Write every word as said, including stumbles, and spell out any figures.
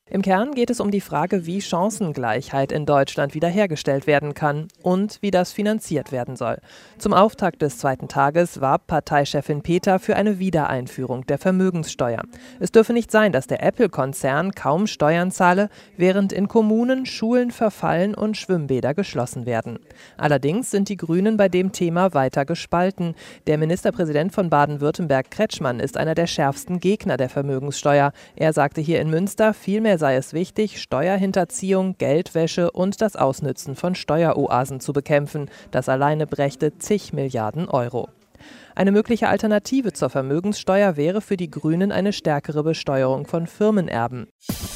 Im Kern geht es um die Frage, wie Chancengleichheit in Deutschland wiederhergestellt werden kann und wie das finanziert werden soll. Zum Auftakt des zweiten Tages warb Parteichefin Peter für eine Wiedereinführung der Vermögenssteuer. Es dürfe nicht sein, dass der Apple-Konzern kaum Steuern zahle, während in Kommunen Schulen verfallen und Schwimmbäder geschlossen werden. Allerdings sind die Grünen bei dem Thema weiter gespalten. Der Ministerpräsident von Baden-Württemberg, Kretschmann, ist einer der schärfsten Gegner der Vermögenssteuer. Er sagte hier in Münster, vielmehr sei es wichtig, Steuerhinterziehung, Geldwäsche und das Ausnützen von Steueroasen zu bekämpfen. Das alleine brächte zig Milliarden Euro. Eine mögliche Alternative zur Vermögenssteuer wäre für die Grünen eine stärkere Besteuerung von Firmenerben.